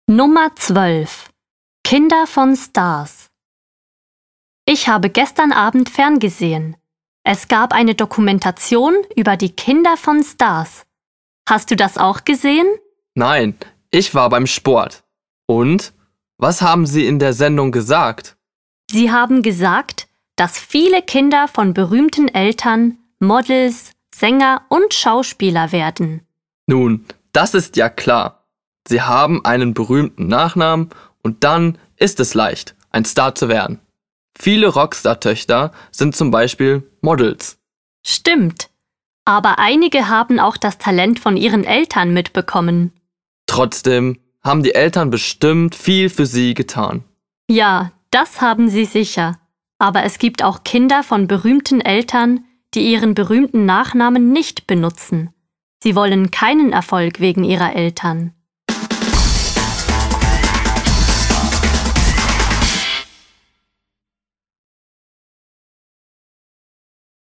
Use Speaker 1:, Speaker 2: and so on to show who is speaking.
Speaker 1: Nummer 12. Kinder von Stars. Ich habe gestern Abend ferngesehen. Es gab eine Dokumentation über die Kinder von Stars. Hast du das auch gesehen?
Speaker 2: Nein, ich war beim Sport. Und? Was haben Sie in der Sendung gesagt?
Speaker 1: Sie haben gesagt, dass viele Kinder von berühmten Eltern Models, Sänger und Schauspieler werden.
Speaker 2: Nun, das ist ja klar. Sie haben einen berühmten Nachnamen und dann ist es leicht, ein Star zu werden. Viele Rockstar-Töchter sind zum Beispiel Models.
Speaker 1: Stimmt, aber einige haben auch das Talent von ihren Eltern mitbekommen.
Speaker 2: Trotzdem haben die Eltern bestimmt viel für sie getan.
Speaker 1: Ja, das haben sie sicher. Aber es gibt auch Kinder von berühmten Eltern, die ihren berühmten Nachnamen nicht benutzen. Sie wollen keinen Erfolg wegen ihrer Eltern.